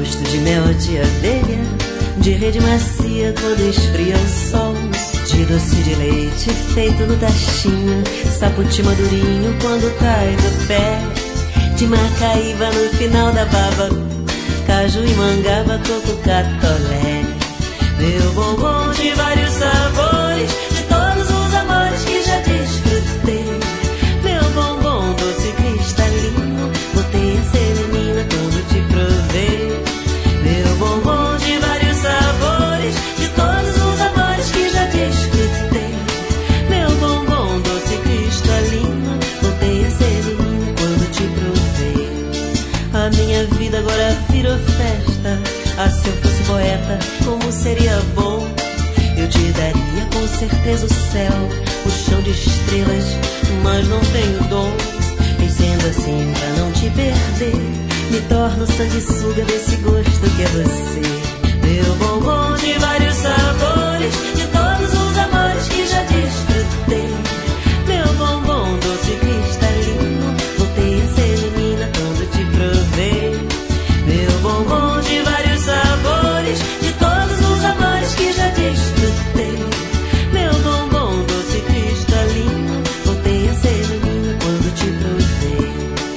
gosto de mel de abelha, de rede macia quando esfria o sol, de doce de leite feito no tachinho, saputi madurinho quando cai do pé, de macaíba no final da baba, caju e mangaba, coco, catolé. Meu bombom de vários sabores, de todos os amores que já desfrutei. Meu bombom doce cristalino, voltei a ser menina quando te provei. Meu bombom de vários sabores, de todos os amores que já desfrutei. Meu bombom doce cristalino, voltei a ser menina quando te provei. A minha vida agora virou festa. Ah, se eu fosse poeta, como seria bom. Eu te daria com certeza o céu, o chão de estrelas, mas não tenho dom. E sendo assim, pra não te perder, me torno sanguessuga desse gosto que é você. Meu bombom de vários sabores, de todos os amores que já desfrutei. Meu bombom doce cristalino, voltei a ser menina quando te provei. Meu bombom de vários sabores, de todos os amores que já desfrutei. Meu bombom doce cristalino, voltei a ser menina quando te provei.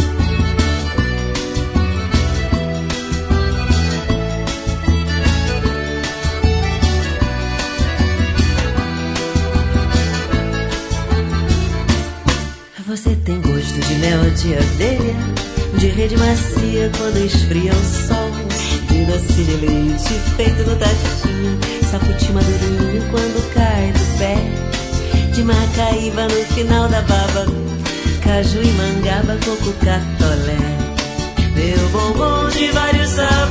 Você tem gosto de mel de abelha, de rede macia quando esfria o sol, de doce de leite feito no tachinho, saputi madurinho quando cai do pé, de macaíba no final da baba, caju e mangaba, coco, catolé. Meu bombom de vários sabores,